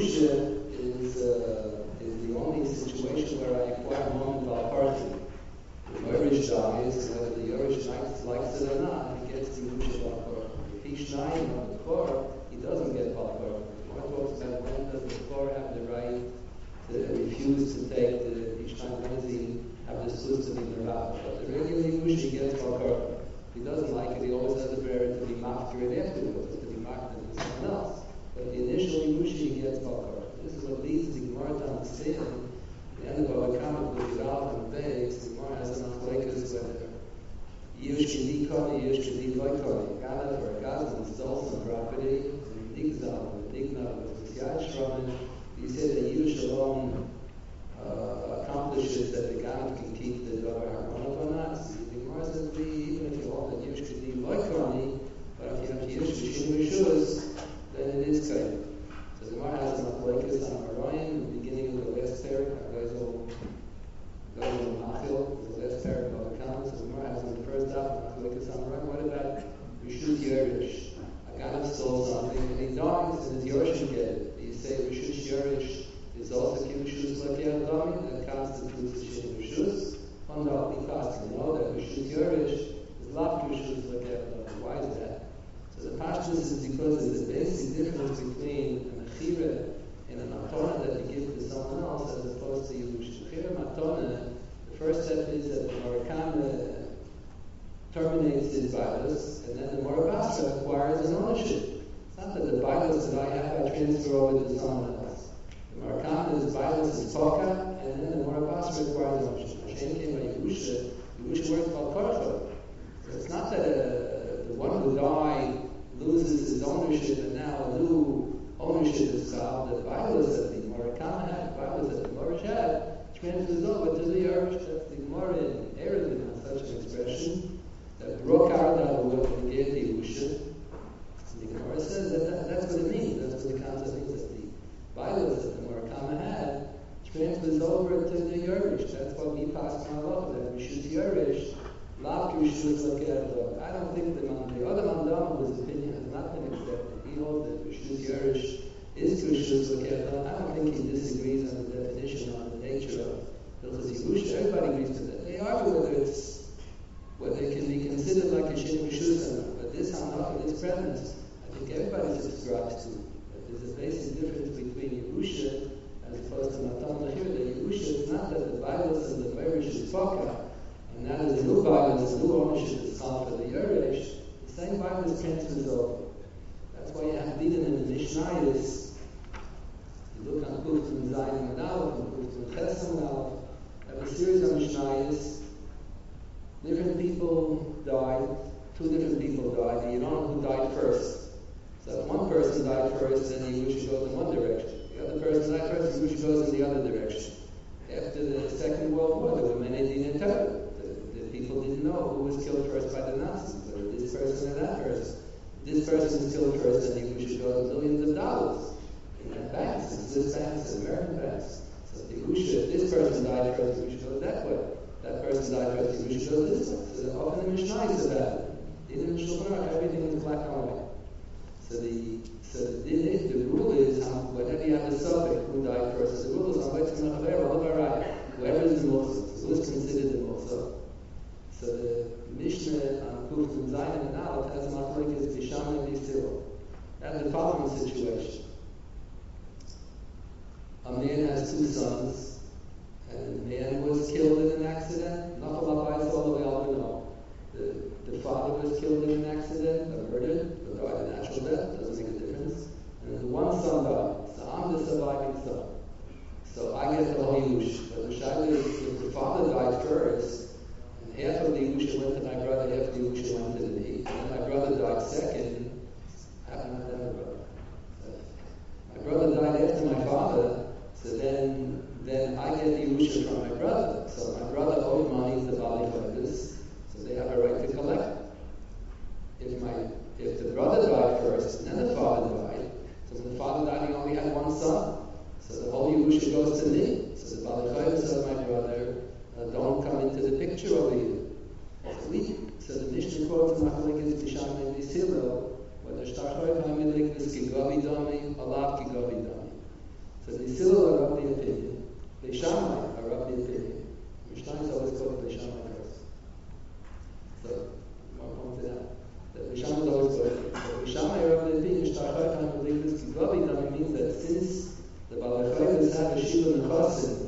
Yerusha is the only situation where I acquire moment of authority. If Yorish dies, whether the Yorish likes it or not, he gets the Yerusha Balkor. If he's Shnayim on the Kor, he doesn't get Balkor. One talks about when does the Kor have the right to refuse to take the Ishnayim, when does he have the Slus to be Merab. But the regular Yerusha gets Balkor. If he doesn't like it, he always has the prayer to be marked right afterwards, to be marked with someone else. But the initial Yerusha he gets Balkor. This is what leads the Gemara to understand. The end of our comment with the Rav and Beis, the Gemara has an achleikus whether Yish Kedi Koni, Yish Kedi Loi Koni, Ganav or Gazan stole some property, and Nigzal, and Nignav was Yad Shraman. You say that Yish alone accomplishes that the Ganav can keep the Dover Harmonav or not. So the Gemara says, even if you hold that Yish Kedi Loi Koni, but if you have Yish Kedi Rishus, then it is kind. So the Gemara has an achleikus on Arayan, the beginning of the last parak. The last parak of the comments. So the Gemara has on the first daf an achleikus on Arayan. What about Rishus Yorish? A Ganav stole something and he dies, and his Yorish get it. You say Rishus Yorish is also Kivushus Lakei Adami, that constitutes the Shin Rishus. Because we know that Rishus Yorish is not Kivushus Lakei Adami. Why is that? So the pashtus is because there's a basic difference between a mechira and a matona that you give to someone else as opposed to Yerusha. Mechira matona, the first step is that the Morakama terminates his bias, and then the Morabasra acquires an ownership. It's not that the bias that I have I transfer over to someone else. The Morakama's bias is Toka, and then the Morabasra acquires ownership. Hashem came by Yerusha works about Korcha. So it's not that the one who died loses his ownership and now a new ownership is solved. The Bible that the Morakama had, the Bible that the Morish had, transfers over to the Yerush. That's the Gemara in Erevin on such an expression that broke out of the gave the Yerusha. The Gemara says that's what it means. That's what the concept means, that the Bible that the Morakama had transfers over to the Yerush. That's what we pass on Allah, that we shoot Yerush. I don't think the other Mandama's opinion has not been accepted. He holds that Rishus Yerush is Rishus Lakei. I don't think he disagrees on the definition, on the nature of Hilchos Yerusha. Everybody agrees to that. They argue whether it can be considered like a Shin Rishus or not. But this Hanaf, this premise, I think everybody subscribes to. That there's a basic difference between Yerusha as opposed to Matan Lachir. That Yerusha is not that the Bible says the Merish is Fakah. And now there's a new Bible, there's a new ownership that's called for the Yerush. The same Bible is transferred over. That's why you have Bidin in the Mishnayos. You look on Kuftum Zayin and Aleph, and Kuftum Chesam and Aleph. Have a series of Mishnayos. Different people died. Two different people died. And you don't know who died first. So if one person died first, then the Yerush goes in one direction. The other person died first, the Yerush goes in the other direction. After the Second World War, there were many Din and Torah. People didn't know who was killed first by the Nazis, whether this person or that person. This person was killed first, and we should go millions of dollars in banks, in Swiss banks, and American banks. So if this person died first, we should go that way. That person died first, we should go this way. So often the Mishnah is about it. In the Shulchan Aruch, everything is black and white. So the rule is whenever you have a suffix, who died first. The rule is whoever is the Muslim, who is considered the Muslim. So the Mishnah on Kuftum Zayin and Aleph has machlokes Bisham and Yisrael. That's the following situation. A man has two sons, and the man was killed in an accident. Nachal Abayis, all the way all we know. The father was killed in an accident, or murdered, or died a natural death, doesn't make a difference. And the one son died. So I'm the surviving son. So I get the whole Yerush. But the Shaila is, if the father died first, half of the Yerusha went to my brother, half of the Yerusha went to me. And then my brother died second. I haven't had that brother. My brother died after my father, so then I get the Yerusha from my brother. So my brother owed money to the Bali Chodesh, so they have a right to collect. If the brother died first, and then the father died, so when the father died, he only had one son. So the whole Yerusha goes to me. So the Bali Chodesh said, my brother, don't come into the picture over here. So the Mishnah quotes machlokes Bisham and Yisrael, whether Shtarchoy Hamidlik is Kigavi Dami, Alav Kigavi Dami. So the Hillel are of the opinion, the Shammai are of the opinion. Mishnah is always quoted by Shammai first. So, one point to that. The Shammai is always quoted. So the Shammai are of the opinion, Shtachai Khan Maliklis Kigavi, that means that since the Balachayas have a Shiva Nechasim,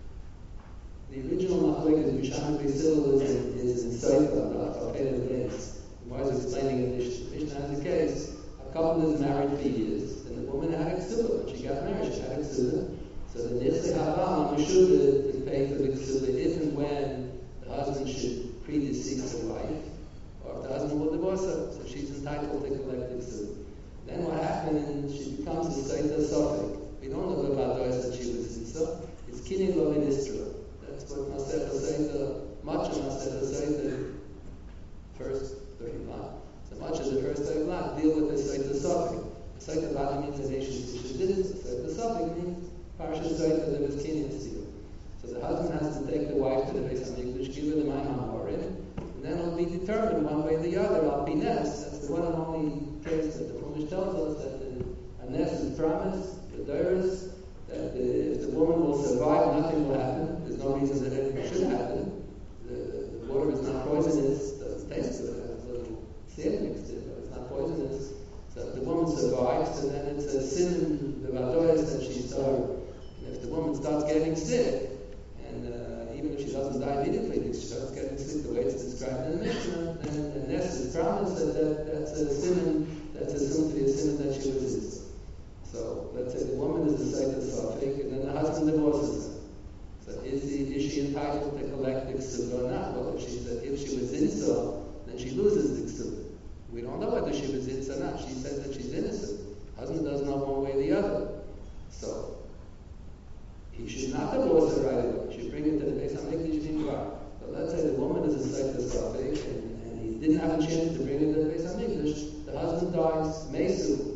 the original Machlekes Mishnah Hillel is in Seifa, not Chafed Beis. Why is explaining in Mishnah has a case. A couple is married for years, and the woman had a ksuba. When she got married, she had a ksuba. So the Nitze Havam Meshuga to pay for the ksuba if and when the husband should predecease the wife, or if the husband will divorce her. So she's entitled to collect the ksuba. Then what happened? She becomes a Saita Sophic. We don't know about those that she was in. So it's Kini Lovinistra. That's what Masech Saita, much of Masech Saita, first 30 block. So much of the first 30 block deal with the Saita Sophic. The Saita Block means a nation which did it. The Saita Sophic means Parsha Saita that was Kini Steel. So the husband has to take the wife to the Beis HaMikdash, give her the Mayim HaMorim, and then it'll be determined one way or the other. Al Pines, that's the one and only case that the Chumash tells us that the Nes is promised, the Doris, that if the woman will survive, nothing will happen. There's no reason that anything should happen. The water is not poisonous, doesn't taste good, it has a little sand mixed in, but it's not poisonous. So if the woman survives, and then it's a sin in the Vadoris that she saw. And if the woman starts getting sick, and even if she doesn't die immediately, if she starts getting sick the way it's described in the Mishnah, then the Nes is promised that's a sin, that's assumed to be a sin that she was in. So let's say the woman is a Saita Sophic, and then the husband divorces her. So is she entitled to collect the ksuba or not? Well, if she was insa, then she loses the ksuba. We don't know whether she was insa or not. She says that she's innocent. Husband doesn't know one way or the other. So he should not divorce her right away. He should bring it to the Beis HaMikdash. But let's say the woman is a Saita Sophic, and he didn't have a chance to bring it to the Beis HaMikdash. The husband dies, Mesu.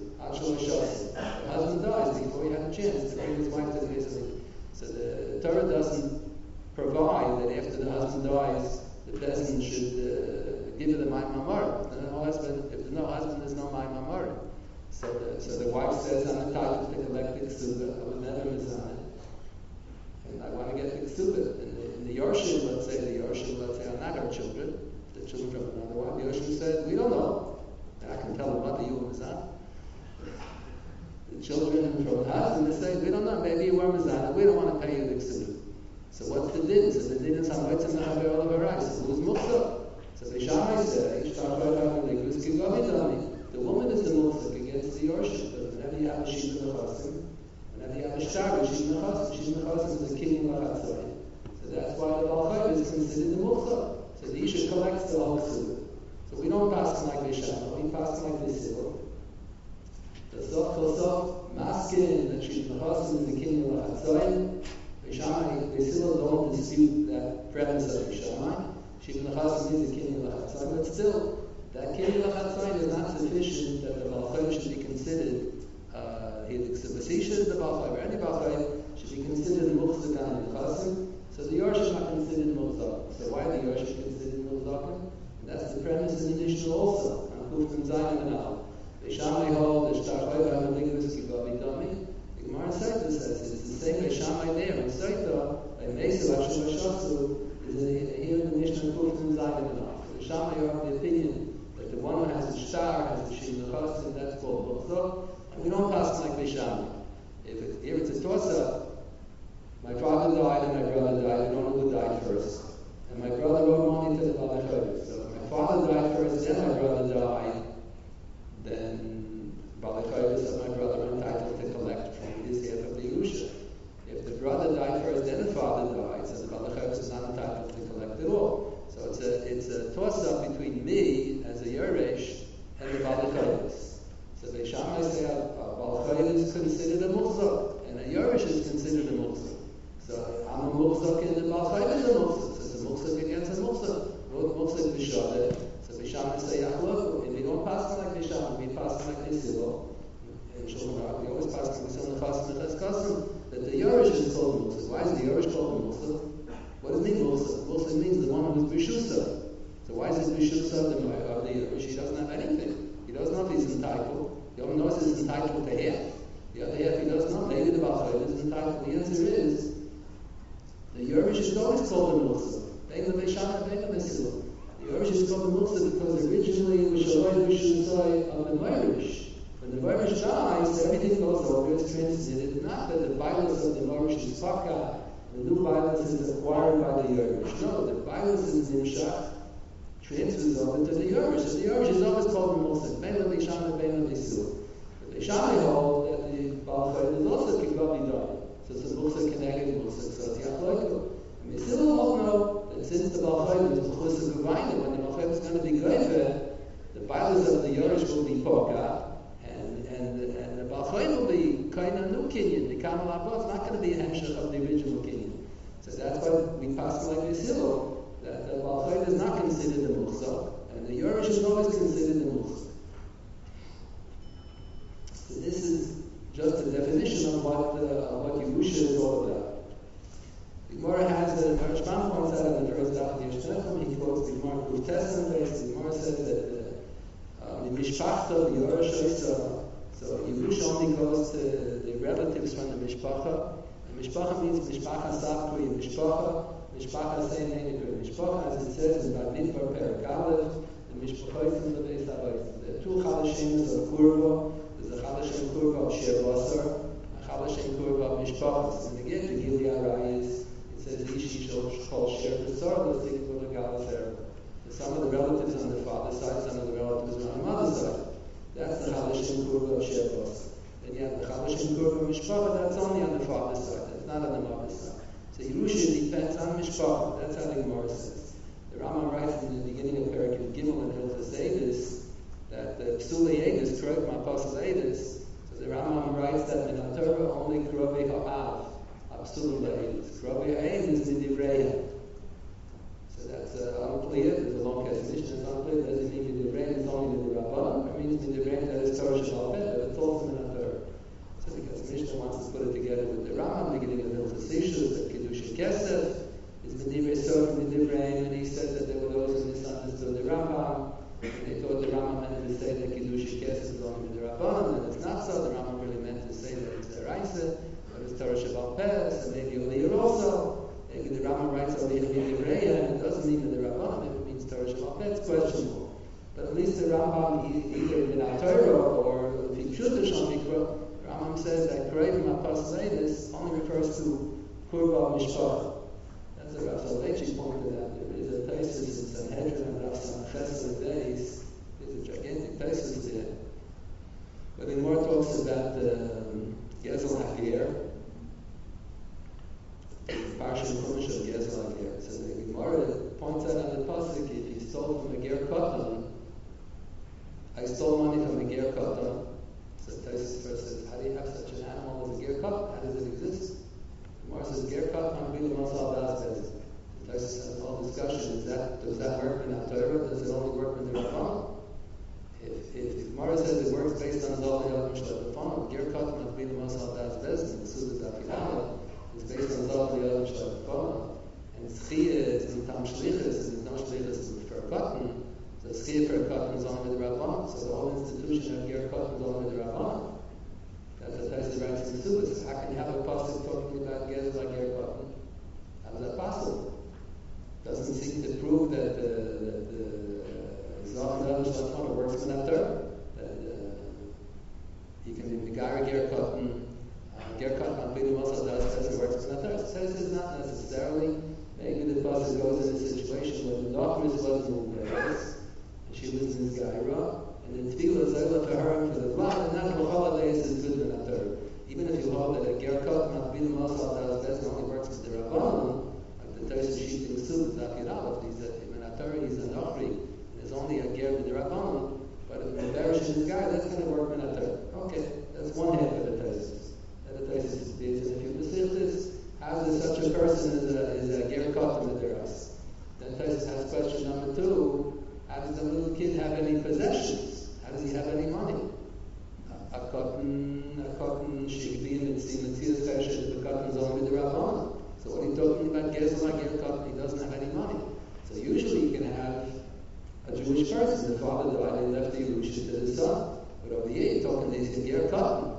The husband dies before he had a chance to bring his wife to the Beis HaMikdash. So the Torah doesn't provide that after the husband dies, the peasant should give her the Mayim HaMorim. If there's no husband, there's no Mayim HaMorim. So the wife says, I'm entitled to collect the ksuba. I was never mizaneh, and I want to get the ksuba. In the Yorshim, let's say are not her children, the children from another wife. The Yorshim said, we don't know. And I can tell them what the Yom is on. The children from the husband, they say, we don't know, maybe you were mizaneh, we don't want to pay you the ksuba. So what's the din? So the din is ha'motzim mechaber olav harais. So who's muchzah? So the Shammai say, the woman is the muchzah against the Yorshim. But whenever you have a Shiva Nechasim, whenever you have a Shtar, Shiva Nechasim is a king of Lachatzai. So that's why the Balchayv is considered the muchzah. So the Isha collects the whole ksuba. So we don't pass like the Shammai, we pass like the Hillel. The Sof Kosov, Maskin, that Shiva Nechasim is the king of Lachatzai. The Hillel don't dispute that premise of the Shammai. Shiva Nechasim is the king of Lachatzai, but still, that king of Lachatzai is not sufficient that the Balchayv should be considered, the Balchayv, or any Balchayv should be considered Muchzak on Nechasim. So the Yorshim are considered Muchzak. So why are the Yorshim considered Muchzakim? That's the premise in the Mishnah also, on Kufim Zayin and Al. The Shammai hold, the Shtar Choy HaMeligdus Kigavi Dami. The Gemara in Saita says it's the same way Shammai there in Saita, by Mesu Hashem Hashasu, is here in the Mishnah Kufim Zayin and Al. The Shammai are of the opinion that the one who has the Shtar, has the Shiva Nechasim, that's called Muchzak, and we don't pass like the Shammai. Here it's a toss-up. My father died and my brother died. I don't know who died first. And my brother wrote money to the Balachayv. So if my father died first, then my brother died, then Balachayv said my brother entitled to collect from his half of the Yerusha. If the brother died first, then the father died, so the Balachayv is not entitled to collect at all. So it's a toss-up between me as a Yeresh and the Balachayv. So the Shammai say Balachayv is considered a Muchzak, and a Yeresh is considered a Muchzak. So I'm a Muchzak and the Balachayv is a Muchzak. So it's a Muchzak against a Muchzak. Both Muchzak B'Shadet. So the Shammai say Yachloku. And we don't pass like the Shammai, we pass like the Hillel. In Shulchan Aruch, we always pass like the Nechasim and Cheskasim. That the Yeresh is called Muchzak. Why is the Yeresh called Muchzak? What does it mean Muchzak? Muchzak means the one who's B'Shusa. So why is it B'Shusa of the Yeresh? He doesn't have anything. He doesn't know if he's entitled. He only knows he's entitled to half. The other half he doesn't know. Maybe the the Balchayim, and the answer is the Yerush is always called the Milsa. Bein the Beishana, Bein the Mesilah. The Yerush is called the Milsa because originally it was Shaloi B'Shuzai of the Yerush. When the Yerush dies, everything goes over, it's transited. Not that the violence of the Yerush is Fakah, the new violence is acquired by the Yerush. No, the violence is Nimshach, transfers over to the Yerush. So the Yerush is always called the Milsa. Bein the Beishana, Bein the Mesilah. The Beishana hold that the Balchayim is also Kikabi Dai. So it's a Milsa connected Milsa, so it's Yachloikel. We still don't know that since the Balchayim is Chus Gavaina, when the Balchayim is going to be Greifer, the violence of the Yerush will be Poka, and the Balchayim will be kind of new Kinyan. The Kamal Abba is not going to be a Hemshech of the original Kinyan. So that's why we pass like this hill, that the Balchayim is not considered the Muchsa, and the Yerush is always considered the Muchsa. So this is just a definition of what Yerusha is all about. The Gemara has the Rashbam points out in the first daf of Yeshnechem. He quotes the Gemara Kuf Tesson base. The Gemara says that the Mishpachta of Yerusha, so Yerusha only goes to the relatives from the Mishpacha. And Mishpacha means Mishpacha Sapri, Mishpacha Sein Henekri. Mishpacha, as it says in Bamidbar Perak Aleph, the Mishpacha from the Beis Habayis. There are two Chadashims of Kurva. There's a Chadashim Kurva of Shir Basar, a Chadashim Kurva of Mishpachas. And again, the Gilead Arayis, it says Ishi Shol Shir Basar, those things go to Galater. Some of the relatives on the father's side, some of the relatives on the mother's side. That's the Chadashim Kurva of Shir Basar. Then you have the Chadashim Kurva of Mishpacha, that's only on the father's side, that's not on the mother's side. So Yerusha depends on Mishpacha, that's how the Gemara says. The Rambam writes in the beginning of Perek Gimel and Hilchos Eidos that the Psula Eidos, Kroik Mapasal Eidos, so the Rambam writes that in Torah only Krovi Ha'av, Psula Eidos. Krovi Ha'av is Midivreya. So that's unclear, there's a long definition, it's unclear, doesn't mean Midivreya is only Midirabban, it means Midivreya that is Torah Shabbat, but it's also in Torah. So because Mishnah wants to put it together with the Rambam, beginning of Hilchos Eidos, that Kedusha Kesef is Midivrei Sof Midivrei, and he said that there were those who misunderstood the Rambam. And they thought the Rambam meant to say that Kiddush Kesef is only the Rabban, and it's not so. The Rambam really meant to say that it's the Raisa, but it's Torah Shabbat Pes, and maybe Oliyah also. Maybe the Rambam writes Oliyah Midivreya, and it doesn't mean the Rabban, maybe it means Torah Shabbat Pes. It's questionable. But at least the Rambam, either in Torah or Fikshut Mikra, Rambam says that Kreivim Apasal Eidos only refers to Kurva Mishpach. That's what Rav Soloveitchik pointed out. There is a thesis in Sanhedrin and Rav Samachesed days. There's a gigantic thesis there. But the Gemara talks about Gezel Hakir, Parsha Chumash of Gezel Hakir. So the Gemara points out on the pasuk, if you stole from a ger katan, I stole money from a ger katan. So the thesis first says, how do you have such an animal as a ger katan? How does it exist? Gemara says, ger katan bilu masal das bezin. The thesis has a whole discussion. Does that work in Torah? Does it only work in the Rabban? If Gemara says it works based on Zol Yad Mishlat B'Fanam, ger katan bilu masal das bezin, the Sudas Afilala, is based on Zol Yad Mishlat B'Fanam. And Tzchiyah is in Tam Shlichus, and Tam Shlichus is for a katan. So Tzchiyah for a katan is only with the Rabban. So the whole institution of ger katan is only with the Rabban. That's the thesis writes in the Sudas. How can you have a pasuk talking about Gezel like ger katan? How is that possible? Doesn't seem to prove that the Zol Yad Mishlat B'Fanam works in that Torah. That he can be Megara ger katan. Ger katan bilu masal das bezin works in that Torah. So this is not necessarily. Maybe the pasuk goes in a situation where the Nachmis was Mubez, and she was in Gaira, and the Tefillah is over for her and for the blood, and that B'chol HaDeis is good in that Torah. Even if you hold that a ger katan bilu masal das bezin only works with the Rabbanon, like the Torah sheet in Sud, Zakirah, in that Torah he's a Nachri, and there's only a ger with the Rabbanon, but if the Berish is a guy, that's going to work in that Torah. Okay, that's one half of the thesis. The other thesis is based on a few B'sichtis. How is such a person is a ger katan mideras? Then Tosfos has question number 2. How does the little kid have any possessions? How does he have any money? A katan shigbi and it's in the tziyas chesed, the katan is only with the Rabban. So what are you talking about? Gezel like ger katan, he doesn't have any money. So usually you can have a Jewish person. The father died and left the Yerusha to the son. But over here you're talking that he's a ger katan.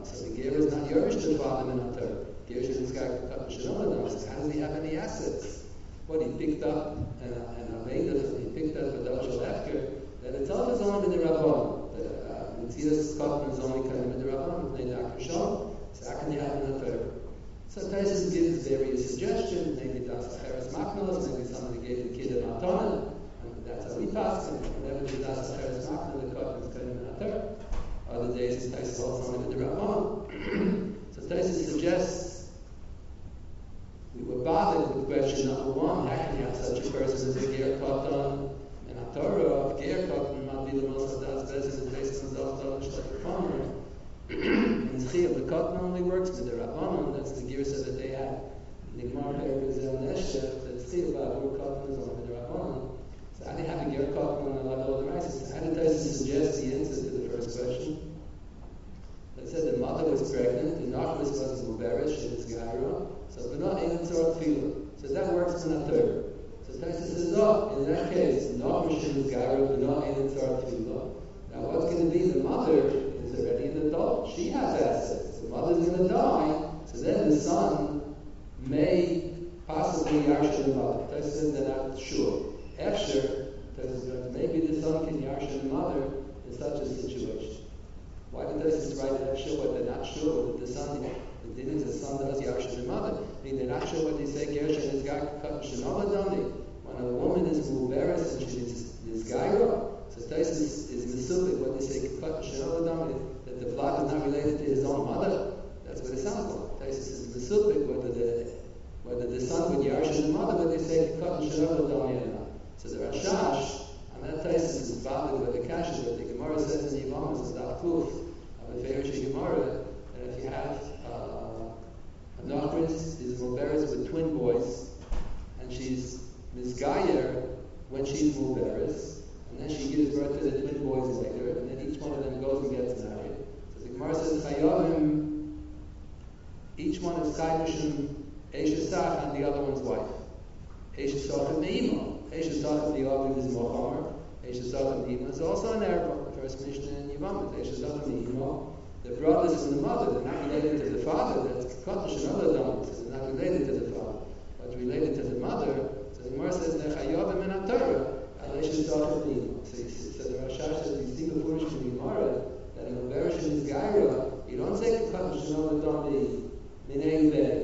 So the Ger is not Yerush the father in Torah. Ger is this guy Katan Shalom. So how does he have any assets? What he picked up and Aveda, he picked up a Dashal Efker, that itself is only with the Rabban. Mitzias Katan is only coming with the Rabban, with the Akashon. So how can you have in the Torah? So Taisus gives various suggestions, maybe that's Acheres Maknalos, maybe somebody gave the kid a Matana, and that's how we pass, and whenever he does Acheres Maknalos, the Katan is coming in the Torah. Other days, Taisus holds only with the Rabban. So Taisus suggests we were bothered with question number one, how can you have such a person as a Ger Katan in a Torah? Ger Katan might be the most of that's based on Zalzal Shlech Farmer. In Zchiyah, the Katan only works with the Rabbanon, that's the Girsa that they have. The Gemara Perek is El Neshech, that Zchiyah about where Katan is only with the Rabbanon. So how do you have a Ger Katan on the level of the Rises? So how did Taisus suggest the answer to the first question? They said the mother was pregnant, the Nachmas was Muberish in its Gaira, so B'nah Ein Tzor Tefillah. So that works in a third. So Taisus says, no, in that case, Nachmas in its Gaira, B'nah Ein Tzor Tefillah. Now what's going to be? The mother is already an adult. She has assets. The mother's going to die, so then the son may possibly Yarsha the mother. Taisus says they're not sure. After, Taisus says, maybe the son can Yarsha the mother in such a situation. Why did Taisus write that sure what they're not sure that the son, the din is the son does Yarsha the mother? I mean, they're not sure what they say, Gersha is Gat Shenova Dami. When a woman is Muberes and she is Gaira, so Taisus is Mesupik, what they say, Gat Shenova Dami, that the blood is not related to his own mother. That's what it sounds like. Taisus is Mesupik, whether the son would Yarsha the mother, but they say Gat Shenova Dami or not. So the Rashash, and that Taisus is bothered with the Kasha, but the Gemara says in Yevamos, it's not proof of a Ferish Gemara, that if you have a Nachris is Muberes with twin boys, and she's Mizgayer when she's Muberes, and then she gives birth to the twin boys later, and then each one of them goes and gets married. So the Gemara says, Chayavim, each one is Chayyushim, Eishesach, and the other one's wife. Eishesach and Ne'ima. Eishesach, the Aviv is Mohamar. Eishesach and Ne'ima is also an Arab, the first Mishnah in Yevamos. Eishesach and Ne'ima. The brothers and the mother, they're not related to the father, that's Kodesh and other dams, so they're not related to the father, but related to the mother. So the Gemara says, Nechayovim in HaTorah, Eishesach and Ne'ima. So the Rashash says, you see the Purish in Gemara, that in the Beresh and his Gaira, you don't say Kodesh and other dams, Minei Beh.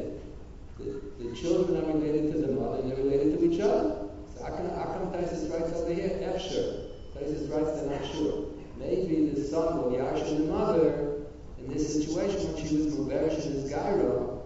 The children are related to the mother and they're related to each other. So how come Taisus writes over here? Efsher. Taisus writes they're not sure. Maybe the son will Yarsha the mother in this situation when she was Muberish in his Gaira,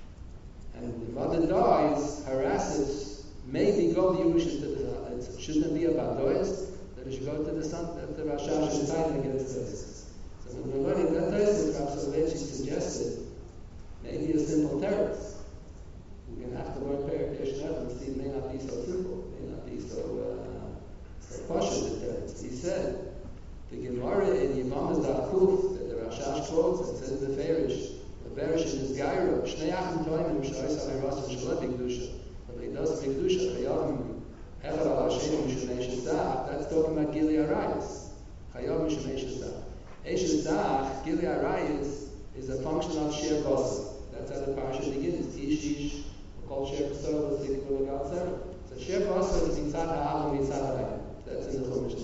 and the mother dies, her assets maybe go to Yerusha to the son. Shouldn't it be about Dois? That it should go to the son, that the Rashash is fighting against Taisus. So when we're learning that Taisus, perhaps Solechi suggested maybe a simple teretz. We're going to have to learn Perek and see it may not be so simple, may not be so pashut the teretz. He said, the Gemara in Yevamos Da'akuf, that the Rashash quotes, it says in the Ferish, the Beresh in his Gaira, Shnei Achim Toimim, Sh'ois HaMeiras V'Shalot B'Kedusha, but he does B'Kedusha, Chayavim, Echad Al Hashem Mishunei Shesach, that's talking about Gili Arayis. Chayav Mishunei Shesach. Shesach, Gili Arayis, is a function of Sher Basa. That's how the parasha begins. Ishish, called Sher Basa, the Sikh Gulagal Sarah. So Sher Basa is Mitzad Ha'av Mitzad Ha'ayim. That's in the Chumash.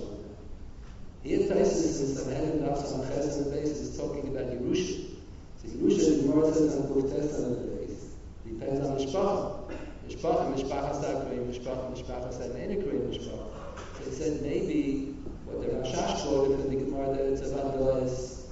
Here Taisus in Sanhedrin Daf Samaches on the base is talking about Yerusha. So Yerusha, the Gemara says on Kuf Tes on the base, depends on Mishpacha. Mishpacha Sakrim, Mishpacha Sakrim, Mishpacha. So it said maybe what the Rashash quoted from the Gemara that it's about Dois,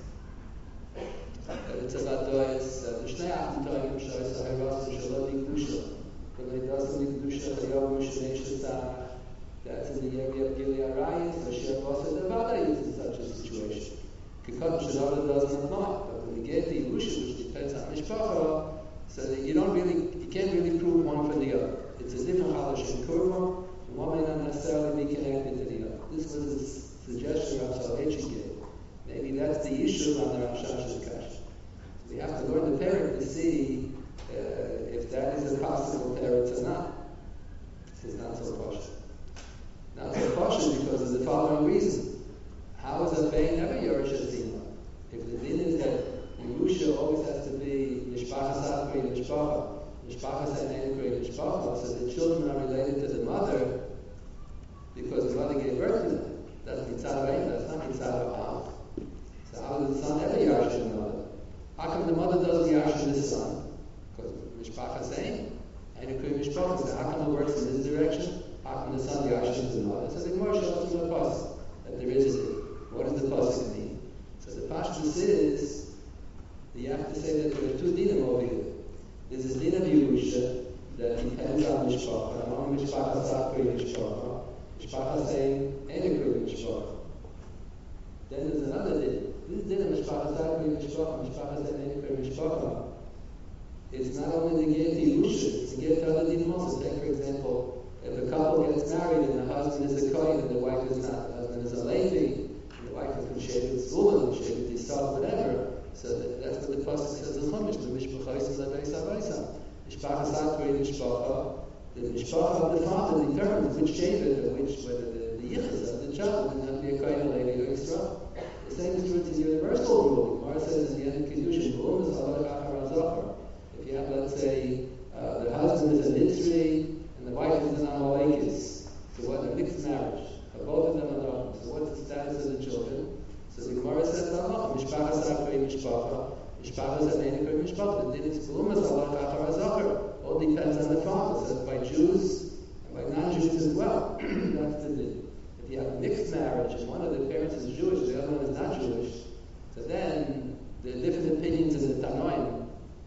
the Shnei Achim Toimim Sh'ois HaMeiras V'Shalot B'Kedusha. But it doesn't B'Kedusha Chayav Mishunei Shesach. That's in the area of Gili Arayis, or Sher Basa Nevada is in such a situation. Kikot Shenada doesn't apply. But when you get the Yerusha, which depends on Mishpacha, so that you can't really prove one for the other. It's a different halash in Kurma, and one may not necessarily be connected to the other. This was a suggestion Rav Soloveitchik gave. Maybe that's the issue on the Rashash's Kash. We have to learn the Perek to see if that is a possible teretz or not. It's not so posh. Not so posh because of the following reason. How is a Bein ever Yerush Azima? If the din is that Yerusha mishpacha. Mishpacha say ein nekroy mishpacha. So the children are related to the mother because the mother gave birth to them. That's mitzad right. That's not mitzad av. So how does the son ever yarshin the mother? How come the mother doesn't yarshin the son? Because mishpacha saying ein nekroy mishpacha. So how come it works in this direction? How come the son yashins the mother? So the Gemara shows from the pasuk that there is a din. What does the pasuk mean? So the pashtus is that you have to say that there are two dinim over here. There's a din of Yerusha that depends on mishpacha, and only mishpacha sakri mishpacha. Mishpacha saying enekri mishpacha. Then there's another din. This din of mishpacha sakri mishpacha, mishpacha saying enekri mishpacha. It's not only the get to Yerusha, it's the get to other dinim also. Take for example, if a couple gets married and the husband is a kohen and the wife is not, the husband is a Levi, and the wife can shave with zula, shave with yisrael, whatever. So that's what the pasuk says in Chumash. The mishpacha is la beisa beisa. Mishpacha sakri mishpacha. The mishpacha of the father determines which shevet or whether the yichus of the child can have to be a kohen, a Levi, or Yisrael. The same is true. It's a universal rule. Gemara says at the end of Kiddushin, "V'um is halach achar hazachar." If you have, let's say, the husband is a Mitzri and the wife is an Amalekis, so what? A mixed marriage. Both of them are daughters. So what's the status of the children? So the Gemara says, Mishpacha sakri mishpacha, Mishpacha zanei mishpacha. The din is b'umas halach achar hazachar. All depends on the father. So by Jews and by non-Jews as well. That's the din. If you have a mixed marriage and one of the parents is Jewish, the other one is not Jewish, so then there are different opinions in the Tanoim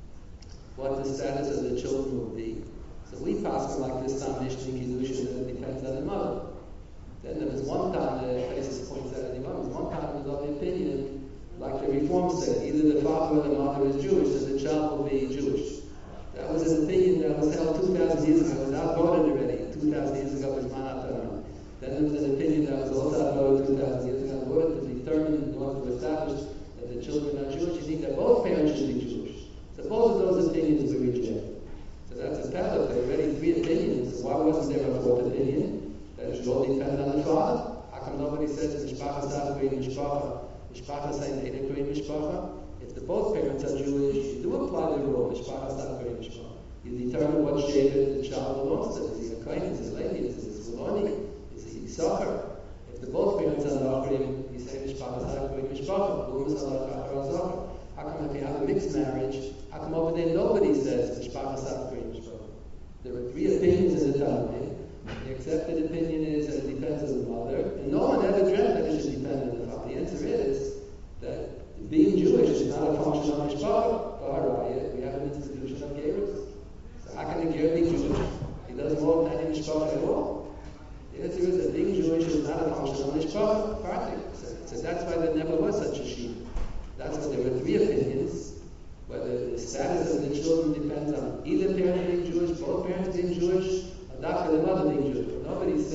what the status of the children will be. So we pass like this time Mishnah Kiddushin that it depends on the mother. Then there was one time the Chaysis points out in the Imam, one time was of the opinion, like the Reform said, either the father or the mother is Jewish, so the child will be Jewish. That was an opinion that was held 2,000 years ago. It was outvoted already. 2,000 years ago was Manataran. Then there was an opinion that was also outvoted 2,000 years ago. Outvoted to determine, in order to establish that the children are Jewish, you think that both parents should be Jewish. So both of those opinions were rejected. So that's a pattern. There are already three opinions. So why wasn't there a fourth opinion? That it should all depend on the father. How come nobody says mishpacha sakri mishpacha, mishpacha saying enekri mishpacha? If the both parents are Jewish, you do apply the rule mishpacha sakri mishpacha. You determine what shevet the child belongs to. Is he a kohen? Is he a Levi? Is he a Zvuloni? Is he Yisachar? If the both parents are Nachrim, you say mishpacha sakri mishpacha. B'umas halach achar hazachar. How come if you have a mixed marriage, how come over there nobody says mishpacha sakri mishpacha? There are three opinions in the Talmud. The accepted opinion is that it depends on the mother, and no one ever dreamt that it should depend on the father. The answer is that being Jewish is not a function of mishpacha. We have an institution of gerus. So how can a ger be Jewish? He does more than any mishpacha at all. The answer is that being Jewish is not a function of mishpacha. So that's why there never was such a sheep. That's why there were three opinions. Whether the status of the children depends on either parent being Jewish, both parents being Jewish, or the mother being Jewish. Nobody in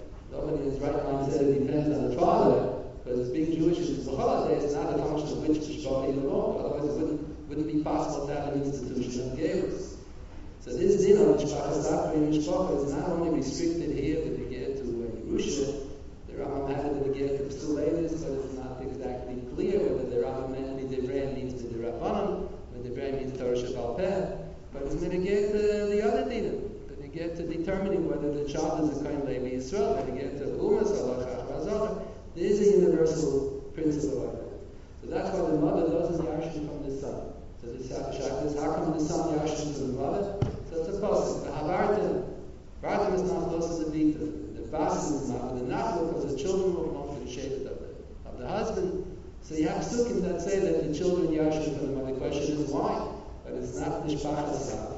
his right mind said it depends on the father, because being Jewish is the holiday. It's not a function of which mishpacha you belong. Otherwise, it wouldn't be possible to have an institution of gerus. So this din of mishpacha sakri mishpacha is not only restricted here with regard to Yerusha. The Rambam had it with regard to Psuleilis, but it's not exactly clear whether the Rambam meant Midivrei means Midirabbanan, Midivrei means Torah Shebal Peh, but it's with regard to the other dinim. Get to determining whether the child is a kohen Levi Yisrael, and get to umas halach achar hazachar. There is a universal principle like that. So that's why the mother doesn't yarshin from the son. So the shach is, how come the son yarshin from the mother? So it's a pasuk. The havartim is not close to the vita. The basin is not with the nachla, because the children will belong to the shevet of the husband. So you have psukim that say that the children yarshin from the mother. The question is why? But it's not mishpacha sav.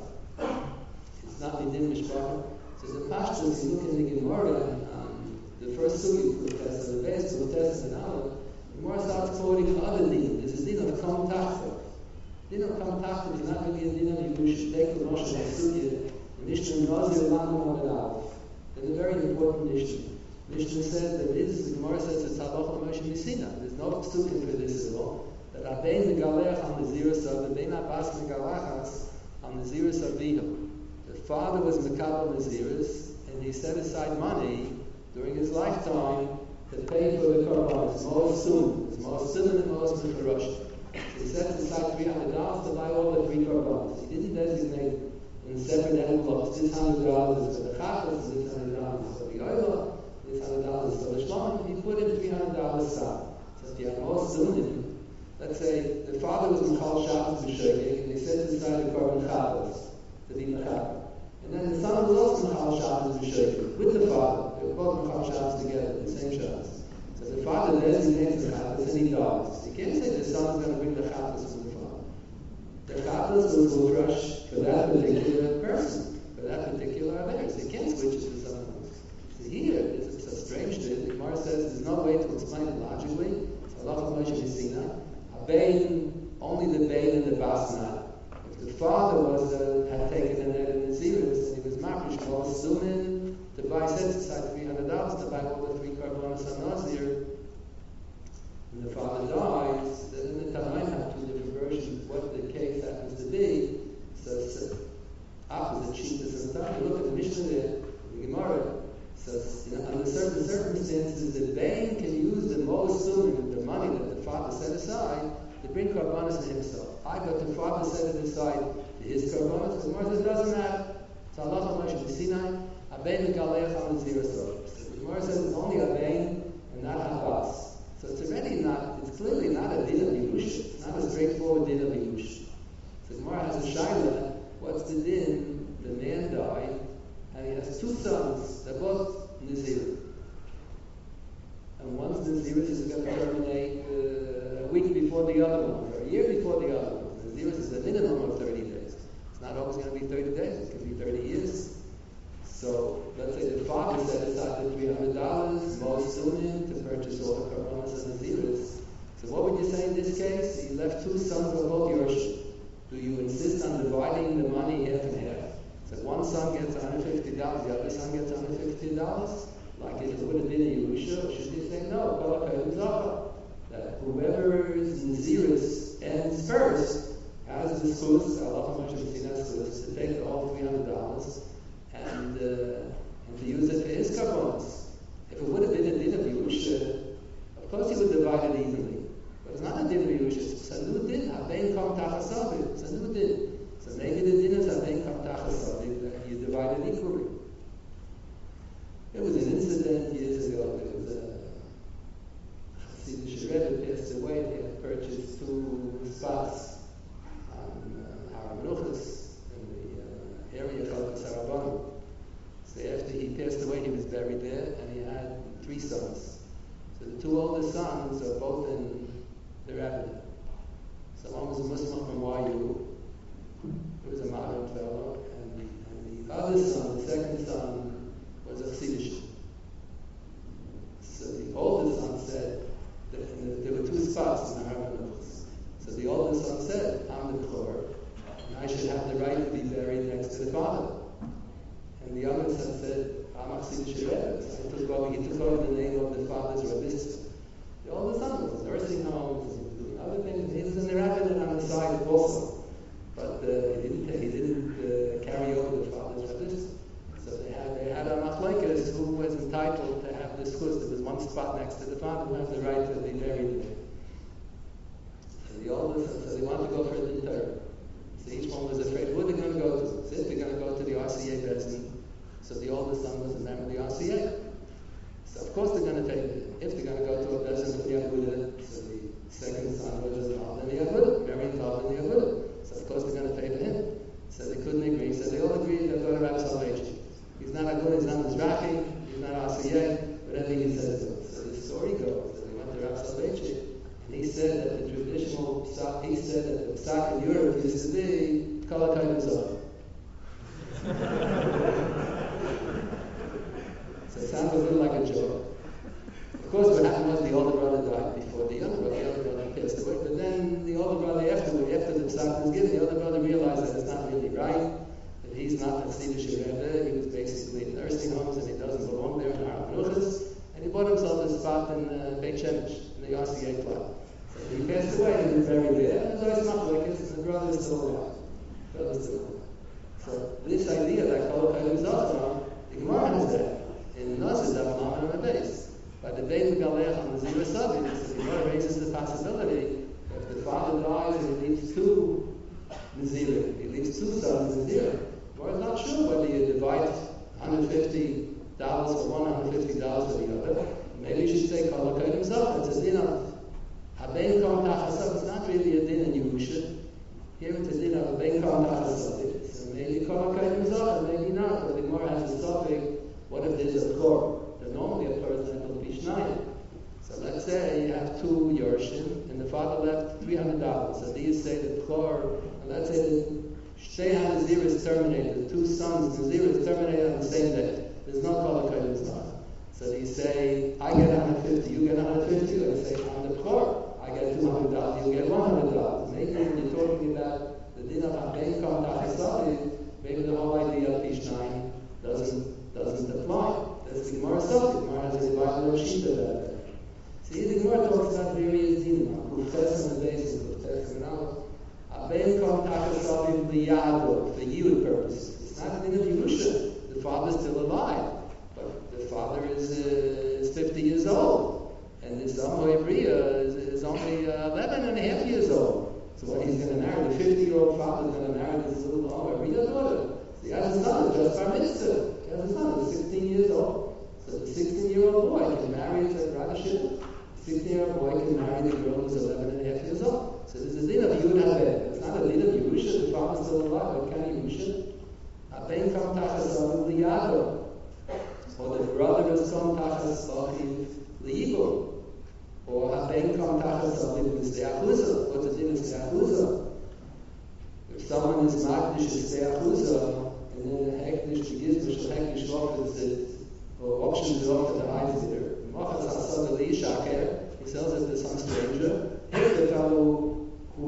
Not Midin Mishpacha. So the Pashtus, you look in the Gemara, the first sugi protest, the base protest, and all, the Gemara starts quoting other dinim. There's a din of Kam Tachta. Din of Kam Tachta is not really a din of Yerush, Dekel Moshe Sugi, the Mishnah Nazir Langam Amadav. It's a very important Mishnah. Mishnah says that the Gemara says it's Halacha Moshe Messina. There's no psukim for this at all. That Abein Megalech on the Zirus of the Bein Abbas Megalachas on the Zirus of Vihu. The father was Mekabel Naziris, and he set aside money during his lifetime to pay for the korban. It's most soon and most mefurash. So he set aside $300 to buy all the three korbans. He didn't designate in separate envelopes, this $100 is for the Chafetz, and this $100 is for the Oila, this $100 is for the Shlomim. He put in $300 aside. So if you have more Sunim, let's say the father was Michal Shabbos B'Shogeg, and he set aside the Korban Chafetz to be Mechaber. And then the son was also Michal Shabbos B'Shogeg with the father. They were both Michal Shabbos together, the same Shabbos. So the father designates the Chafetz and he dies. You can't say the son is going to bring the Chafetz from the father. The Chafetz was Mufresh for that particular person, for that particular event. So you can't switch it to someone else. So here, it's a strange thing. The Gemara says there's no way to explain it logically. So Allah Moshe Messina, a Bain, only the Bain and the Basna. If the father was had taken an Ed in Nazirus, and he was Makrish, well, Sumin, to buy sets aside $300 to buy all the 3 Karbonos on Nazir, and the father dies, then the Tanaim have 2 different versions of what the case happens to be. So opposite cheapness and stuff. You look at the Mishnah there, the Gemara. So under certain circumstances, the Bain can use the most Sumin, the money that the father set aside, to bring Karbonos to himself. But the father set it aside to his Karbonos. The Gemara says it doesn't matter. So Allah Moshe B'Sinai, Abein Megalech on the Zero Sof. So the Gemara says it's only Abein and not Abbas. So it's already not, it's clearly not a din of Yerusha. It's not a straightforward din of Yerusha. So the Gemara has a shaila, what's the din? The man died, and he has 2 sons. They're both Nazir. And one's Nazirus is going to terminate a week before the other one, or a year before the other one. Nazirus is a minimum of 30 days. It's not always going to be 30 days, it could be 30 years. So let's say the father set aside the $300, most Sunim, to purchase all the Karbonos and Nazirus. So what would you say in this case? He left 2 sons of both Yerusha. Do you insist on dividing the money half and half? So one son gets $150, the other son gets $150? Like if it would have been a Yerusha, or should you say no? That whoever's Nazirus ends first has the schus, Allah Moshe schus, to take all $300 and to use it for his Karbonos. If it would have been a din of Yerusha, of course he would divide it evenly. But it's not a din of Yerusha. It's a new din. Habein kam tachasavit. It's a new din. So maybe the din is Habein kam tachasavit, that you divide it equally. There was an incident years ago. There was a Hasidic Rebbe passed away. They had purchased 2 spots on Har Menuchos in the area called Sarabon. So after he passed away, he was buried there, and he had 3 sons. So the 2 oldest sons are both in the rabbinate. So one was a Muslim from YU, he was a modern fellow, and the other son, the second son, was a Chassidish. So the oldest son said that there were 2 spots in the Harabanuchos. So the oldest son said, I'm the Bechor, and I should have the right to be buried next to the father. And the younger son said, I'm a Chassidish Rebbe. So he took over the name of the father's Rebbe. The oldest son was nursing homes and doing other things. He was in the rabbinate on the side also. But he didn't carry over the father's Rebbe. So they had a machlekes who was entitled to have this schus. There was one spot next to the father who had the right to be buried there. So the oldest, so they wanted to go for the third. So each one was afraid, who are they going to go to? So they're going to go to the RCA Bezdin. So the oldest son was a member of the RCA. So of course they're going to take it. If they're going to go to a Bezdin with the Aguda, so the second son was involved in the Aguda, very involved in the Aguda. So of course they're going to pay for him. So they couldn't agree. So they all agreed they'll go to Rabbi Salvation. He's not Aguda, he's not Mizrahi, he's not RCA, whatever he says. So the story goes that they went to Rabbi Salvation, and he said that the traditional psak, he said that the psak in Europe used to be Kol HaKayim Zohar. So it sounds a little like a joke. Of course, what happened was the older brother died before the younger brother. The older brother passed away, but then the older brother, after the psak was given, the older brother realized that it's not really right. He's not a Chassidish Rebbe. He was basically in nursing homes, and he doesn't belong there in Har Menuchos. And he bought himself a spot in Beit Shemesh, in the RCA club. So he passed away, and he was buried there. And there's machlekes, and the brother is still alive. So this idea that Kol HaKayim Zohar, the Gemara has that in Nasa Daf Lamed on the base. By the Bein Megalech on the Zira Sabit, the Gemara raises the possibility that if the father dies and he leaves 2 Nazirim, he leaves 2 sons is here. We're not sure whether you divide $150 for one, $150 for the other. Maybe you should say Kol HaKodim Zoch. It's a din of Haben Kom Tachas. It's not really a din in Yerusha. Here it's a din of Haben Kom Tachas. So maybe Kol HaKodim Zoch, maybe not. But the Gemara has a topic. What if there's a core? Then normally a person will be Shnayim. So let's say you have two Yerushim, and the father left $300. So these say the core, and let's say the Shtei HaNazir is terminated. The two sons, Nazir is terminated on the same day. There's no Kol HaKodim Zoch. So they say, I get 150, you get 150. Or they say, I'm the core, I get $200, you get $100. Maybe when you're talking about the din of Haben Kom Tachas, maybe the whole idea of Pishnayim doesn't apply. That's the Gemara stuff. The Gemara has a divided Shita about that. See, the Gemara talks about various dinim. Kufes on the basis of Kufes and now. Haben Kom Tachas Liyado, for Yid purposes. It's not a din of Yerusha. The father's still alive. But the father is 50 years old. And this Amoy Bria is only 11 and a half years old. So what he's going to marry, the 50-year-old father is going to marry this little Amoy Bria daughter. So he has a son, just bar mitzvah. He has a son, who's 16 years old. So the 16-year-old boy can marry to Radashim. The 16-year-old boy can marry the girl who's 11 and a half years old. So there's a din of Yud Habed. It's not a din of Yerusha. The father's still alive. What kind of Yerusha? Haben Kom Tachas Liyado. Or the brother is Kom Tachas Liyibur. Or Haben Kom Tachas L'Steachuza. What's the din of Steachuza? If someone is Magdish Steachuza, and then the Hektish, the Gizmish, the Hektish offers it, or options are offered to Heiser. Machas Asad L'Ishaker, he sells it to some stranger. If the fellow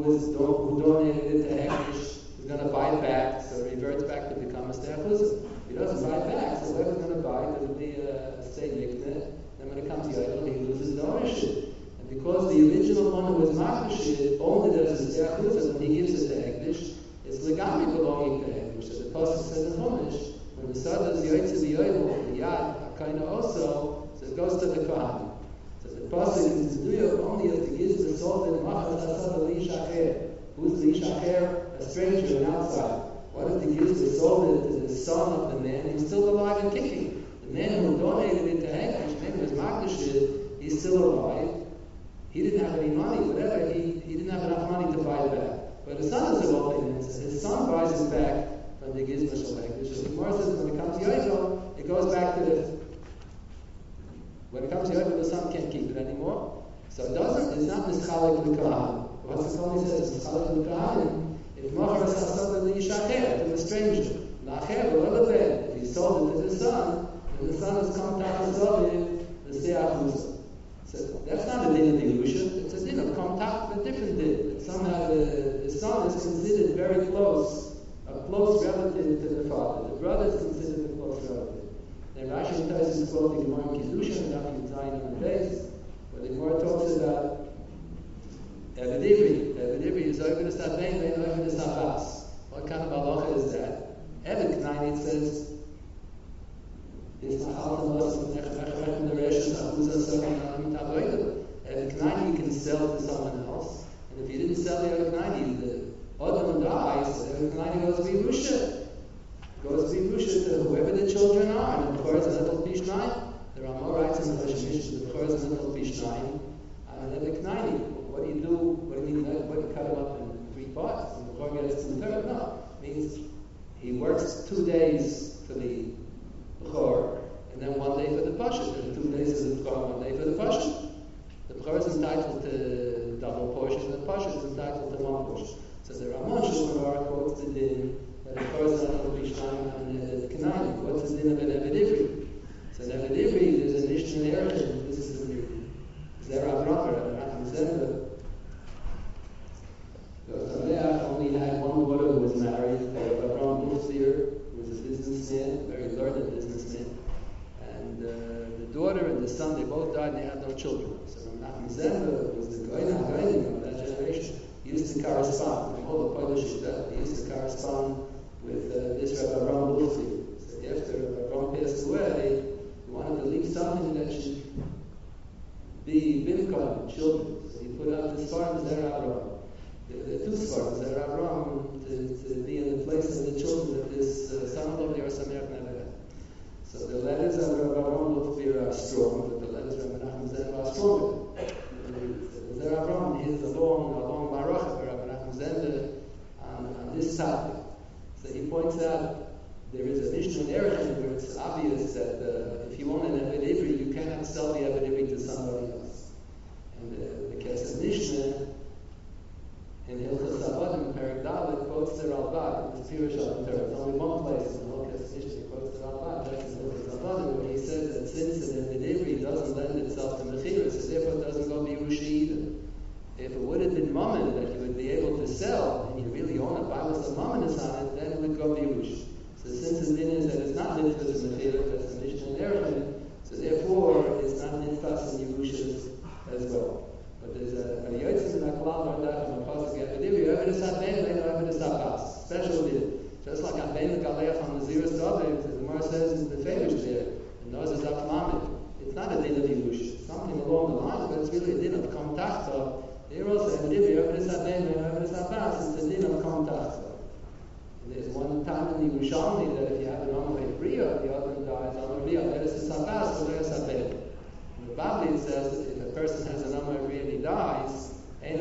who donated it to Hektish is going to buy it back, so it reverts back to become a Steachuza. If he doesn't buy it back, so whoever's going to buy it, it'll be a state nikneh. Then when it comes to Yodel, he loses the ownership. And because the original one who was Makdish only does a Steachuza, when he gives it to Hektish, it's legami belonging to Hektish. So the Pasuk says in Chumash, when the son does Yoitze V'Yoyel, the Yad, HaKaina also, so it goes to the Kohanim. So the Pasuk is Duyok only if the gives the soul in Machas Asad L'Ishacher. Who's L'Ishacher? A stranger, an outsider. What if the gives the soul to the son of the man who's still alive and kicking? The man who donated it to Hektish, the man who was Makdish, he's still alive. He didn't have any money, whatever, he didn't have enough money to buy it back. But his son is a wealthy man. His son buys it back from the Gizmish of Hektish. So the Gemara says when it comes to Yodel, it goes back to when it comes to Yodel, the son can't keep it anymore. So it doesn't, it's not Mischalik L'Kohanim. What's the Tony says, Mischalik L'Kohanim, if Machras Hasad L'Ishacher, to a stranger, Nacher, if he sold it to the son, then the son has come Tachas Zoviv, the Steachuza. So that's not a din of the Yerusha, it's a din of Kom-Tach, a different din. Somehow the son is considered very close, a close relative to the father. The brother is considered a close relative. Then Rashi tells us quote the Gemara in Kiddushin, Daf Yudzayin on the base, where the Gemara talks about Eved Ivri. Eved Ivri is over the Sabein, then over the Sabas. What kind of halacha is that? Eved Knaini, it says, it's not Altan Losam the Reshus Abuza Sokin Alam Taboidu. Eved Knaini you can sell to someone else. And if you didn't sell the Eved Knaini, the Odom dies, the Eved Knaini goes to be Rusha. Goes to be Rusha to whoever the children are. And of course, Little Pishnayim. There are more rights in the Reshus, of course, Little Pishnayim. And Eved Knaini. What do you do? What do you mean? What do you cut him up in 3 parts? And before he gets to the third? No. It means he works 2 days for the Bechor, and then 1 day for the Pashut. And 2 days for the Bechor, 1 day for the Pashut. The Bechor is entitled to double portion, and the Pashut is entitled to 1 portion. So the Ramon Shulchan Aruch quotes the din that the Bechor is not going to be Shnayim and K'nayim. What's the din of an Eved Ivri? So an Eved Ivri, there's a Mishnah in Erech, this is the Zerah Brocher, Zerah. So Leah only had one daughter who was married, Abraham Mufsir, who was a businessman, a very learned businessman. And the daughter and the son, they both died and they had no children. So Menachem Zerah was the Goyim of that generation. He used to correspond, from all the Polish he used to correspond with this Rabbi Abraham Mufsir. So after Abraham passed away, he wanted to leave something that should be Bimkon, children. So he put out this farm, Zerah Abraham. The 2 Sfardim, Zerah Abraham, to be in the place of the So the letters of Rabbi Avraham Lufbir are strong, but the letters of Menachem Zender are stronger. The Zer Avraham is a long baruch of Rabbi Menachem Zender on this topic. So he points out there is a Mishnah in Erechem where it's obvious that if you own an Eved Ivri, you cannot sell the Eved Ivri to somebody else. And the Kesef Mishnah in Hilchos Avodim, Perek Dalet, quotes the Ralbag, in the Pirush al Torah. There's only one place in the whole Kesef Mishnah quotes the Ralbag, that's in Hilchos Avodim, where he says that since an Eved Ivri doesn't lend itself to Mechira, so therefore it doesn't go Yerusha either. If it would have been Mammon that you would be able to sell, and you really own a Bible of Mammonis on it, then it would go Yerusha. So since the din is that it's not nitfas in Mechira, that's the Mishnah in Erechem, so therefore it's not nitfas in Yerusha as well. But there's a Yotzim in Aklal or that from a pasuk Eved Evedis Aben, Leino Evedis Abbas. Special din. Just like Aben Galeach on the Zeros Dovim, the Gemara says in the Femish there, and Nozes Aflamid. It's not a din of Yerusha. It's something along the lines, but it's really a din of Kom Tachta. Here also, Eved Evedis Aben, Leino Evedis Abbas, it's a din of Kom Tachta. There's one time in the Yerushalmi that if you have an Omer Bria, the other dies, Omer Bria, Evedis Abbas, so there's Aben. The Babli says that if a person has an Omer Bria and he dies, she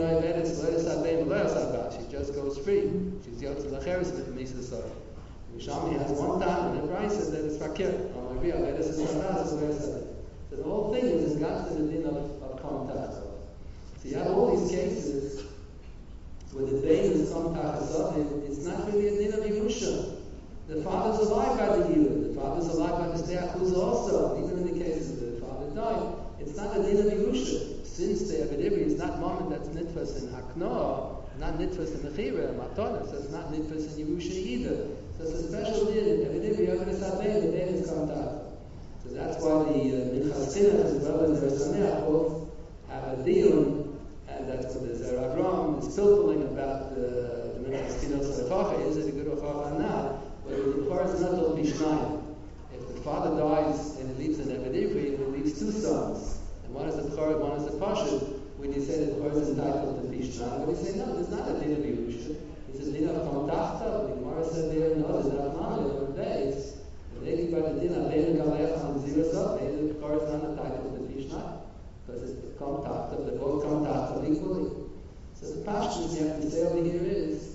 just goes free. She's Yotze Lacheres with the Misa Sor. Yerushalmi has one time and the price is that it's Fakir. Omer Bria, Evedis Abbas, so there's Aben. So the whole thing is got to the din of contact. So you have all these cases where the bain is contact, it's not really a din of Yerusha. The father's alive by the Yilud. The father's alive by the Steachuz also. Even in the cases where the father died, it's not a din of Yerusha. Since the Eved Ivri is not moment that's nitfas in Haknoah, not nitfas in Mechira, Matona, so it's not nitfas in Yerusha either. So it's a special din. Eved Ivri, Eved Esabein, the bain is contact. So that's why the Minchas Chinuch as well as the Sameach both have a deal. And that's what the Zer Avraham is pilpulling about the Minchas Chinuch Tzarachacha. Is it a good Ochacha or not? But it requires not to be Shnayim. If the father dies and he leaves an Eved Ivri, he leaves two sons. And one is the Bechor, one is the Pashut. When you say the Bechor is entitled to be Shnayim, but you say, no, there's not a din of Yerusha. It's a din of Kontachta. The Gemara said there, no, there's not Mamad or days. And they by the din of Bein Galeach on the Zero Sot, the Bechor is not entitled to be Shnayim. Because it's the Kontachta, they both Kontachta equally. So the Pashtus you have to say over here is,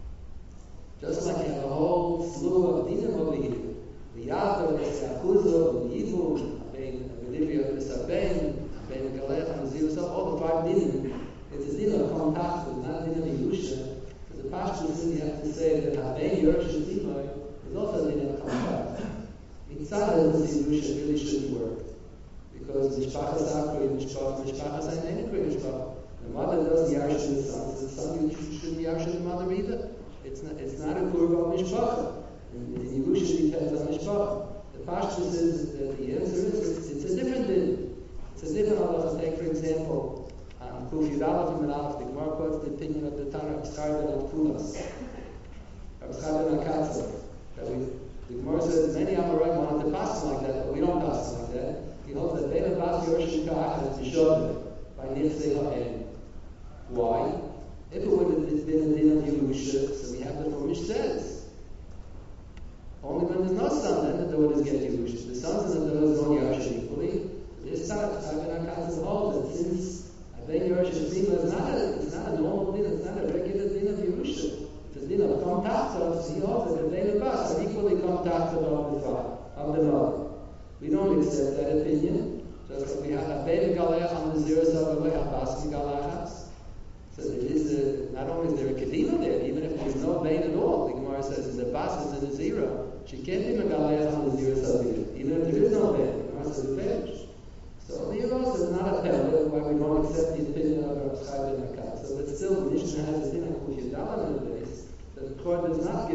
just like you have a whole slew of dinim over here, the Yador, the Seachuzo, the Yibum, Aben Evedivia, the Sabein, Aben Galech, and the Zirusah, all the five dinim, it's a din of contact, it's not a din of Yerusha. So the Pashtus you have to say that Aben Yerusha Zimoy is also a din of contact. Mitzad of this Yerusha really shouldn't work. Because Mishpachas Akri, Mishpachas Ainenekri, Mishpachas. The mother does Yarsha the son, so the son shouldn't Yarsha the mother either. It's not a kurban mishpacha. And Yerusha depends on mishpacha. The Pashtus is that the answer is it's a different din. It's a different halacha. Take for example, Kuf Yud Aleph and Aleph. The Gemara quotes the opinion of the Tanna of Schar ben Kulas, of Schar ben Akatzah. The Gemara says many Amoraim wanted to pass like that, but we don't pass like that. He holds that Bein Abbas Yerusha Ka'ach is Mishodah by Nifzei Ha'en. Why? If it would have been a din of Yerusha, so we have the Chumash says, only when there's no son, then the daughters get Yerusha. The sons and the daughters don't Yerusha equally. This time, Chaben HaKatzah holds that since Aben Yerusha Zima is not a normal din, it's not a regular din of Yerusha. It's a din of Kontachta, so he holds that Bein Abbas are equally Kontachta of the mother. We don't accept that opinion, just like we have Aben Galech on the Zeros of Abbas and Galachas. So there is not only is there a kedima there, even if there's no vein at all, the Gemara says in the bas is in a zero, she can't be megalech on the zero sabir. Even if there is no vein, the Gemara says it's finished. So the Yeros is not a pelle, why we don't accept the opinion of Rav Chaim ben Akatzah. But still, the Mishnah has a din of Kuf Yudalem in the base that the court does not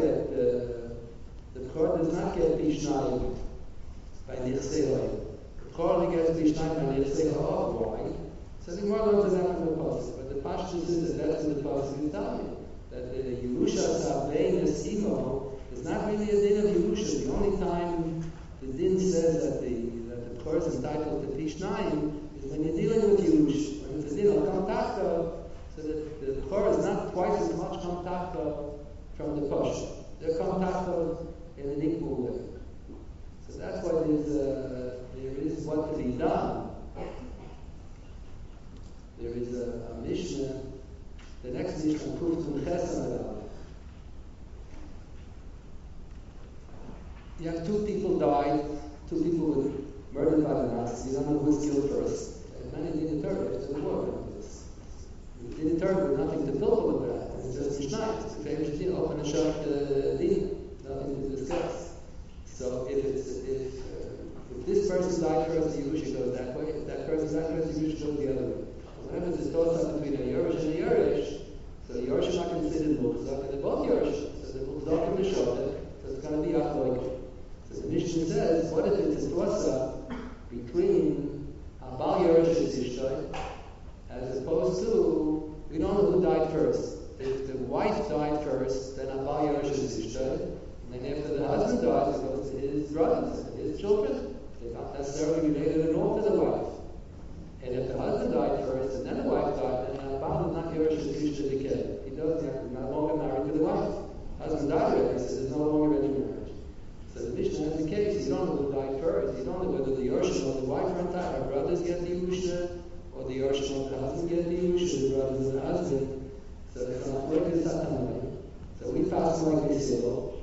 get Bishnayim by Nechsei Hoy. The court only gets Bishnayim by Nechsei Hoy. Why? So the Gemara learns that from the Pasuk. But the Pashtus is that that's what the Pasuk is telling you. That the Yerusha Sabein Esimo is not really a din of Yerusha. The only time the din says that the Bechor is entitled to Pishnayim is when you're dealing with Yerusha. When it's a din of Kontachta, so that the Bechor is not twice as much Kontachta from the Pasha. They're Kontachta in an equal way. So that's why the what to be done, there is a Mishnah, the next Mishnah, Kuf Ches on. You have two people died, two people were murdered by the Nazis. You don't know who was killed first. And many didn't turn after the war. It didn't turn with nothing to build with that. It's just Mishnah. It's a famous thing. Open and shut din. Nothing to discuss. So if this person died first, the Yerusha goes that way. If that person died first, the Yerusha goes the other way. Whenever there's a toss-up between a Yerush and a Yerush, so the Yerush is not going to sit in the Mukhzak, and they're both Yerush. So the Mukhzak and the Shotet, so it's going to be Achloik. So the Mishnah says, what if it's a toss-up between Abal Yerush and Ishtay, as opposed to, we don't know who died first. If the wife died first, then Abal Yerush and Ishtay, and then after the husband dies, it goes to his brothers and his children. They're not necessarily related at all to the wife. And if the husband died first, and then the wife died, then Abal is not Yerush and Ishtay again. He doesn't have to, no longer married to the wife. Husband died already, so there's no longer any marriage. So the Mishnah has the case, you don't know who died first. You don't know whether the Yerushim of the wife went out, her brothers get the Yerusha, or the Yerushim of the husband get the Yerusha, the brothers of the husband. So the Chanachloik is Satanai. So we pass like this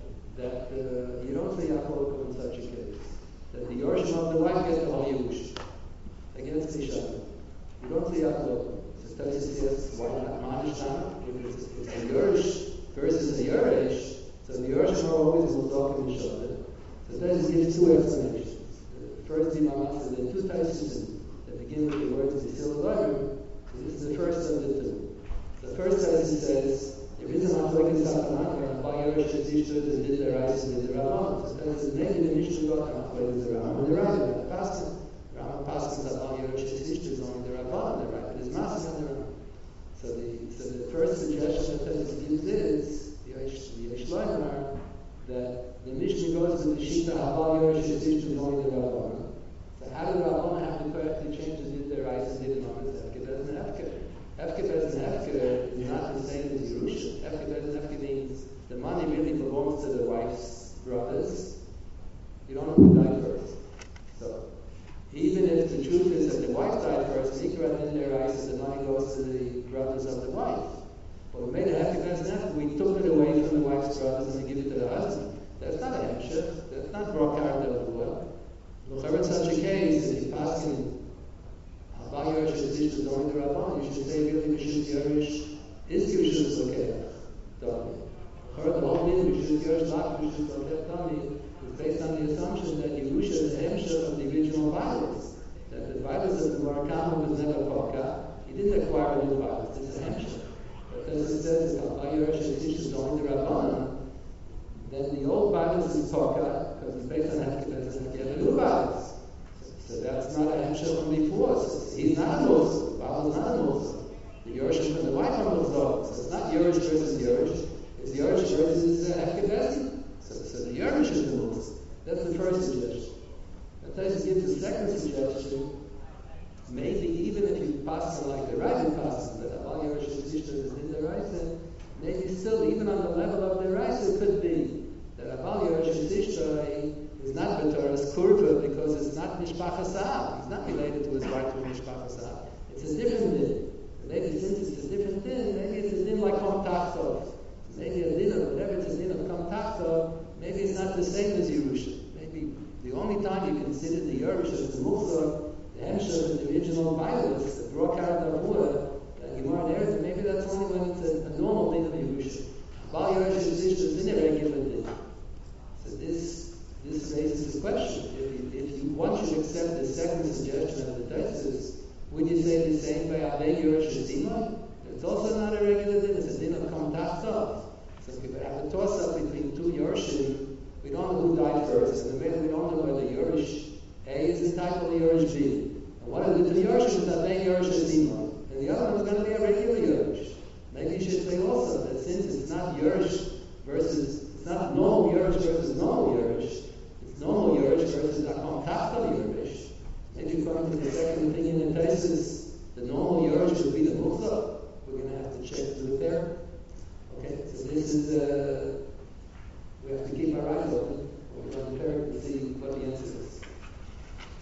that you don't say Yaakov in such a case. That the Yerushim of the wife get the whole Yerusha against the Shabbat. You don't say Yaakov. So Tosis says, why not Manishana? If it's a Yerush versus a Yerush, so the Yerushim are always Muzdok in the Shabbat. So Tosis gives two explanations. The first Imam says there are two Tosis that begin with the words B'sil Elohim. This is the first of the two. The first Tosis says, there is a Machlokes Satanah where Abal Yerush is Ishtay and did the rice and did the Rabban. So Tosis says maybe the Mishnah got Machlokes the Rabban and the Rabban. Rambam passes Abal Yerush is Ishtay is only the Rabban, the right, but it's Maaseh and the Rabban. So the first suggestion that Tosis gives is the Yesh Loimar, that the Mishnah goes with the Shita Abal Yerush is Ishtay is only the Rabban. So how do the Rabban have to correctly change the did the rice and did the Mamas Hefker Bez and Hefker? Hefker Bez and Hefker is not the same as Yerusha. Hefker Bez and Hefker means the money really belongs to the wife's brothers. You don't know who died first. So even if the truth is that the wife died first, Mikra in their eyes, the money goes to the brothers of the wife. But we made a Hefker Bez and Hefker, we took it away from the wife's brothers and give it to the husband. That's not a hemshech. That's not brought out of the world. Look, in such a case, if you pass in Abal Yerush is Ishtay is only the Rabban, you should say really Mishut Yerush is Yerusha Zokeh Dami. The whole thing Mishut Yerush Lach Mishut Zokeh Dami is based on the assumption that Yerusha is the hemshech of the original violence. That the violence of the Murakama was never Poka. He didn't acquire a new violence. It's a hemshech. But as it says, if Abal Yerush is Ishtay is only the Rabban, then the old violence is Poka, because it's based on Hefker Bez and Hefker, the new violence. So that's not a hemshech from before. So he's not a Muslim. Babel is not a Muslim. The Yerushim from the wife are Muslim. So it's not Yerush versus Yerush. It's Yerush versus Hefker Bez. So the Yerush is the Muslim. That's the first suggestion. And Tosis gives the second suggestion. Maybe even if you pass on like the Ravid passes, that Abal Yerush is Ishtay is in the Raisa, maybe still, even on the level of the Raisa, it could be that Abal Yerush is Ishtay is not B'Torah's Kurva because it's not Mishpachas Sa'ab. He's not related to his wife with Mishpachas Sa'ab. It's a different din. Maybe since it's a different din, maybe it's a din like Kom Tachsov. Maybe a din of whatever it's a din of Kom Tachsov, maybe it's not the same as Yerusha. Maybe the only time you consider the Yerush as the Mukhzor, the hemshech of the original violence, the Brokar Davur, that Gemara there, maybe that's only when it's a normal din of Yerusha. Abal Yerush is in a regular din. So this raises the question: if you one should accept the second suggestion of the Tosis, would you say the same by Abay Yerush Zimon? It's also not a regular din; it's a din of Kom Tachsov. So if we have a toss-up between two Yerushim, we don't know who died first, and we don't know whether Yerush A is entitled to Yerush B. And one of the two Yerushim is Abay Yerush Zimon, and the other one is going to be a regular Yerush. Maybe you should say also that since it's not Yerush versus, it's not normal Yerush versus normal Yerush, it's normal Yerush versus Akom Tachta Yerush. Maybe according to the second opinion in Tosis, the normal Yerush would be the Mukhzor. We're going to have to check through there. Okay, so this is, we have to keep our eyes open.